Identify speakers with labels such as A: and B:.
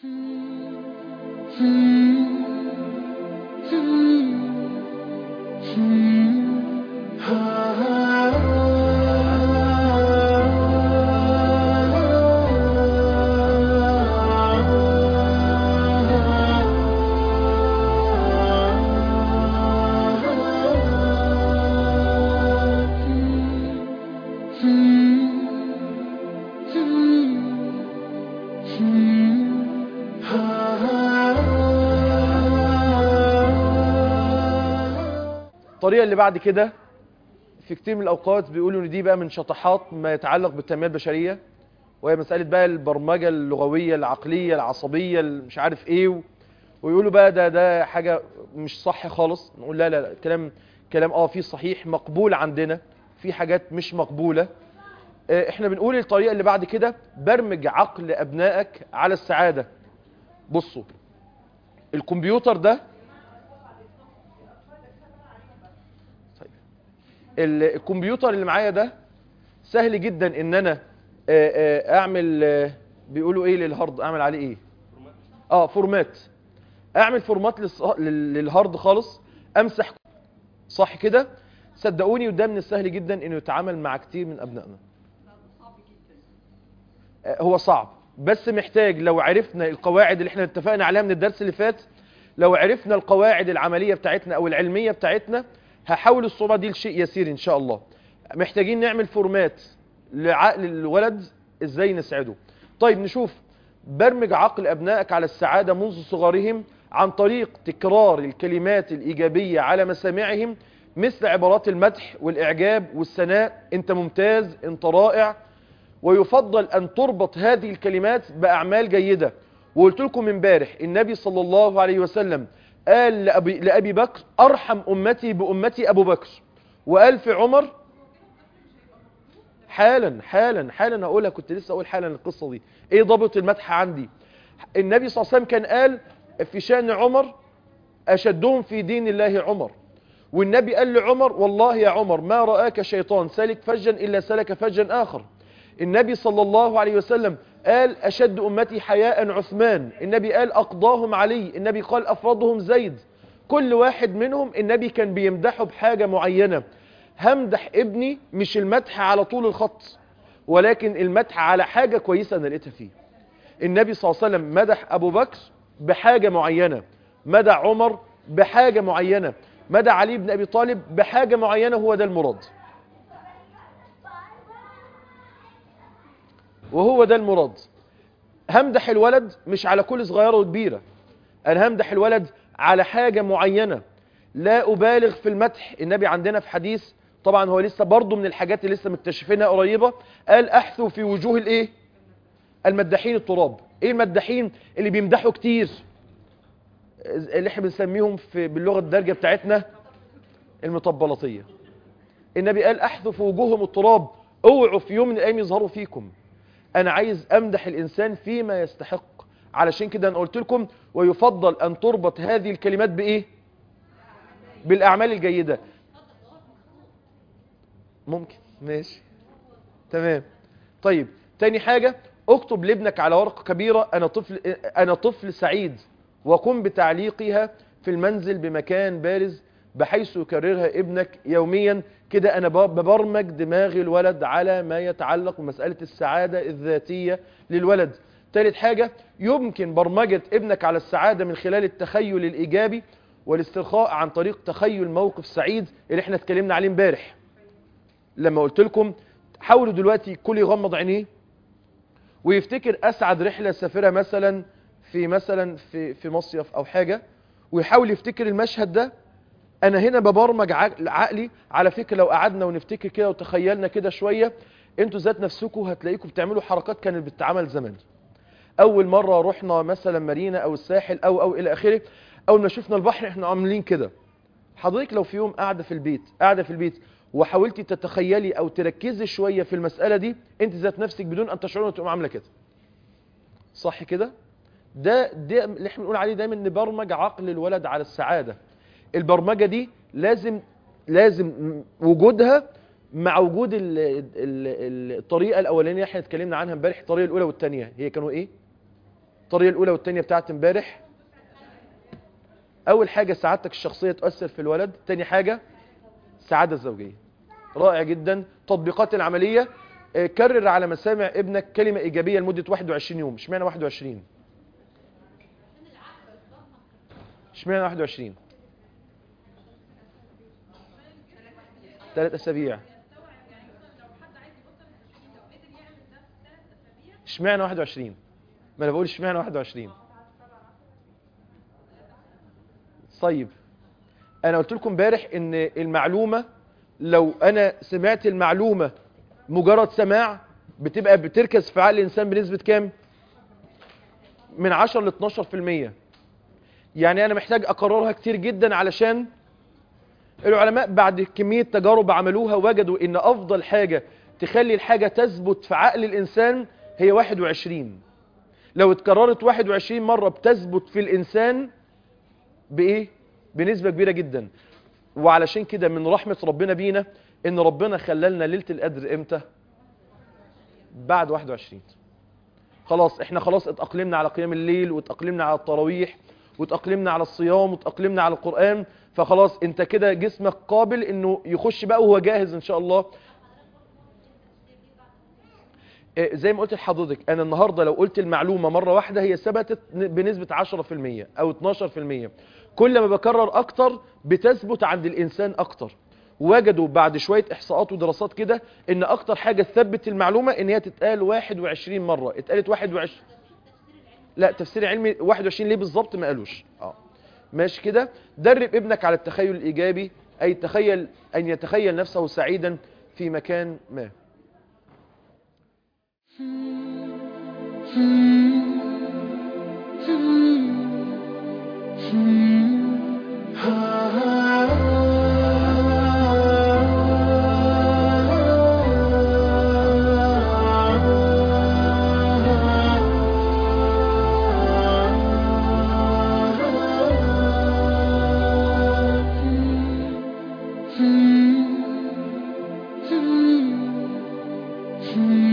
A: الطريقة اللي بعد كده في كتير من الأوقات بيقولوا إن دي بقى من شطحات ما يتعلق بالتنمية البشرية، وهي مسألة بقى البرمجة اللغوية العقلية العصبية مش عارف إيه، ويقولوا بقى ده حاجة مش صح خالص. نقول لا لا لا، كلام فيه صحيح مقبول عندنا، في حاجات مش مقبولة. احنا بنقول الطريقة اللي بعد كده برمج عقل أبنائك على السعادة. بصوا، الكمبيوتر ده الكمبيوتر اللي معايا ده سهل جدا ان انا اعمل بيقولوا ايه للهارد، اعمل عليه ايه؟ فورمات. اعمل فورمات للهارد خالص، امسح، صح كده؟ صدقوني وده من السهل جدا انه يتعامل مع كتير من ابنائنا. هو صعب بس محتاج، لو عرفنا القواعد اللي احنا اتفقنا عليها من الدرس اللي فات، لو عرفنا القواعد العملية بتاعتنا او العلمية بتاعتنا، هحول الصورة دي لشيء يسير ان شاء الله. محتاجين نعمل فورمات لعقل الولد ازاي نسعده. طيب نشوف، برمج عقل ابنائك على السعادة منذ صغرهم عن طريق تكرار الكلمات الإيجابية على مسامعهم، مثل عبارات المدح والإعجاب والثناء، انت ممتاز، انت رائع. ويفضل أن تربط هذه الكلمات بأعمال جيدة. وقلت لكم امبارح النبي صلى الله عليه وسلم قال لأبي بكر: أرحم أمتي بأمتي أبو بكر. وقال في عمر، حالا هقولها، كنت لسه أقول حالا القصة دي. إيه ضبط المدح عندي؟ النبي صلى الله عليه وسلم كان قال في شأن عمر: أشدهم في دين الله عمر. والنبي قال لعمر: والله يا عمر ما رآك شيطان سالك فجا إلا سلك فجا آخر. النبي صلى الله عليه وسلم قال: أشد أمتي حياء عثمان. النبي قال: أقضاهم علي. النبي قال: أفرضهم زيد. كل واحد منهم النبي كان بيمدحه بحاجة معينة. همدح ابني مش المدح على طول الخط، ولكن المدح على حاجة كويسة أنا لقيتها فيه. النبي صلى الله عليه وسلم مدح أبو بكر بحاجة معينة، مدح عمر بحاجة معينة، مدح علي بن أبي طالب بحاجة معينة. هو ده المراد، وهو ده المراد. همدح الولد مش على كل صغيرة وكبيرة، أنا همدح الولد على حاجة معينة، لا أبالغ في المدح. النبي عندنا في حديث، طبعا هو لسه برضو من الحاجات اللي لسه مكتشفينها قريبة، قال: أحثوا في وجوه الإيه؟ المداحين التراب. إيه المداحين؟ اللي بيمدحوا كتير، اللي احنا بنسميهم باللغة الدارجة بتاعتنا المطبلطية. النبي قال: أحثوا في وجوههم التراب، اوعوا في يوم من الأيام يظهروا فيكم. أنا عايز أمدح الإنسان فيما يستحق. علشان كده أنا قلت لكم ويفضل أن تربط هذه الكلمات بإيه؟ بالأعمال الجيدة. ممكن، ماشي، تمام. طيب تاني حاجة، اكتب لابنك على ورقة كبيرة: أنا طفل سعيد، وقم بتعليقها في المنزل بمكان بارز بحيث يكررها ابنك يوميا. كده أنا ببرمج دماغ الولد على ما يتعلق بمسألة السعادة الذاتية للولد. ثالث حاجة، يمكن برمجة ابنك على السعادة من خلال التخيل الإيجابي والاسترخاء عن طريق تخيل موقف سعيد اللي احنا اتكلمنا عليه امبارح. لما قلت لكم حاولوا دلوقتي كل يغمض عينيه ويفتكر أسعد رحلة سافرها مثلا في مصيف أو حاجة، ويحاول يفتكر المشهد ده. أنا هنا ببرمج عقلي على فكرة. لو قعدنا ونفتكر كده وتخيلنا كده شوية، انتوا ذات نفسكم هتلاقيكم بتعملوا حركات كانت بتتعمل زمان. أول مرة رحنا مثلا مارينا أو الساحل أو إلى آخره، أول ما شفنا البحر احنا عاملين كده. حضرتك لو في يوم قاعدة في البيت وحاولتي تتخيلي أو تركزي شوية في المسألة دي، انت ذات نفسك بدون أن تشعري تقوم عاملة كده، صح كده؟ ده اللي احنا بنقول عليه دايما نبرمج عقل الولد على السعادة. البرمجة دي لازم وجودها مع وجود الطريقة الأولانية احنا اتكلمنا عنها امبارح. الطريقة الأولى والثانية هي كانوا ايه؟ الطريقة الأولى والتانية بتاعت امبارح. أول حاجة سعادتك الشخصية تؤثر في الولد، تاني حاجة السعادة الزوجية. رائع جدا. تطبيقات العملية، كرر على مسامع ابنك كلمة إيجابية لمدة 21 يوم. اشمعنى 21؟ اشمعنى 21؟ 3 أسابيع. اشمعنى 21؟ ما انا بقول اشمعنى 21. طيب انا قلت لكم امبارح ان المعلومة لو انا سمعت المعلومة مجرد سماع بتبقى بتركز في عقل الانسان بنسبة كام؟ من 10 ل 12%. يعني انا محتاج اكررها كتير جدا، علشان العلماء بعد كمية تجارب عملوها وجدوا ان افضل حاجة تخلي الحاجة تثبت في عقل الانسان هي 21. لو اتكررت 21 مرة بتثبت في الانسان بايه؟ بنسبة كبيرة جدا. وعلشان كده من رحمة ربنا بينا ان ربنا خلالنا ليلة القدر امتى؟ بعد 21. خلاص احنا خلاص اتأقلمنا على قيام الليل، واتأقلمنا على التراويح، واتأقلمنا على الصيام، واتأقلمنا على القرآن. فخلاص انت كده جسمك قابل انه يخش بقى وهو جاهز ان شاء الله. زي ما قلت لحضرتك، انا النهاردة لو قلت المعلومة مرة واحدة هي ثبتت بنسبة 10% او 12%. كل ما بكرر اكتر بتثبت عند الانسان اكتر. وجدوا بعد شوية احصاءات ودراسات كده ان اكتر حاجة تثبت المعلومة ان هي تتقال 21 مرة. اتقالت 21. لا تفسير علمي 21 ليه بالظبط ما قالوش. ماشي كده. درب ابنك على التخيل الايجابي، اي تخيل ان يتخيل نفسه سعيدا في مكان ما.
B: Hmm.